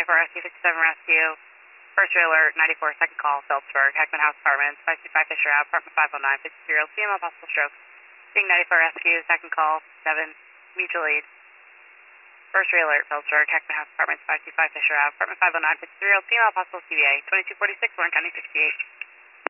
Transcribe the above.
94 Rescue, 57 Rescue. First alert, 94, second call, Phillipsburg, Heckman House Apartments, 525 Fisher Ave, apartment 509, 50-year-old female, possible stroke. Being 94 Rescue, second call, 7, mutual aid. First alert, Phillipsburg, Heckman House Apartments, 525 Fisher Ave, apartment 509, 53-year-old female, possible CBA, 2246, Warren County 68.